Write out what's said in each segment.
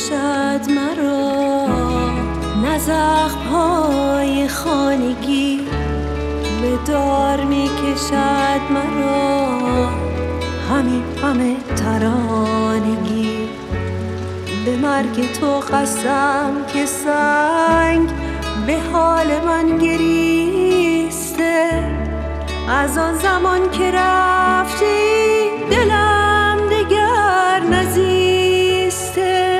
کشد مرا، نه زخم‌های خانگی به دار می کشد مرا، همین همه ترانگی. به مرگ تو قسم که سنگ به حال من گریسته، از آن زمان که رفتی دلم دگر نزیسته.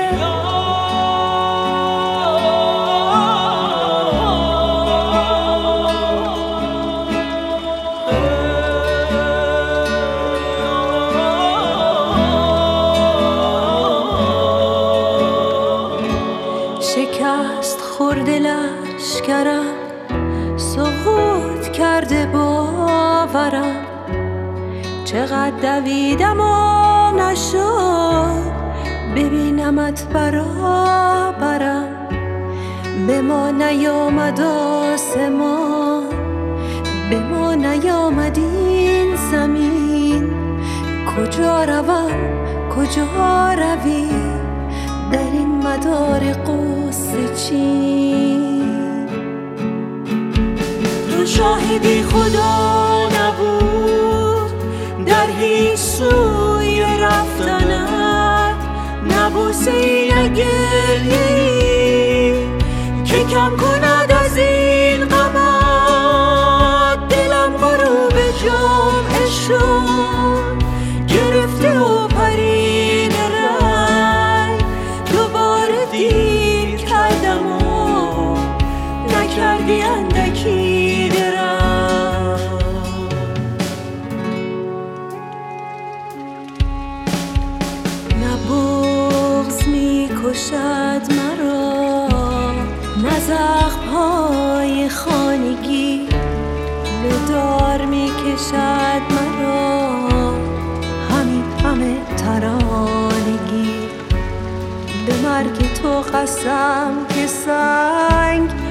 شکست خورده لشکرم، سقوط کرده باورم، چقدر دویدم و نشد ببینمت برابرم. به ما نیامد آسمان، به ما نیامد این زمین، کجا روم کجا روی در این مدار قصه چین؟ تو شاهدی خدا نبود در هیچ سوی رفتنت، نبوسی نگریه‌ای که کم کند از این غمت. دلم غروب جمعه شد گرفته و پرید رنگ، دوباره دیر کردم و نکردی اندکی درم. نه بغض می کشد مرا، نه زخم‌های خانگی به دار می کشد مرا، همین همه ترانگی. به مرگ تو قسم که سنگ